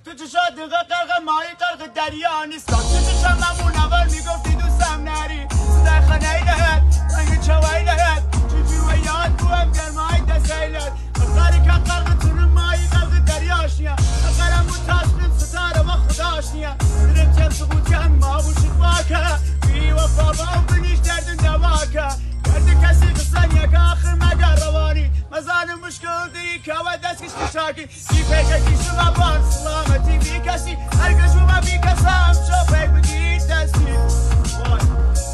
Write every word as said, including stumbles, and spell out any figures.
تو چشات دقیقه قرق مایی قرق دریا نیست تو چشم همون اول میگفتی دوستم نری در خانه ایلهت رنگ چوه ایلهت چجور و یاد بوهم گرمای دسیلت قرقاری که قرق تون مایی قرق دریاش نیا قرقرم بود تشقیم ستاره و خداش نیا درم چم سقوط کم ما بوشت واکه بی وفا با بنیش دردن دواکه کرد کسی قصانیه که آخر مگر روانی مزان مشکل دی که و دست کشت شاکی سی پیکه کشم و بانسلا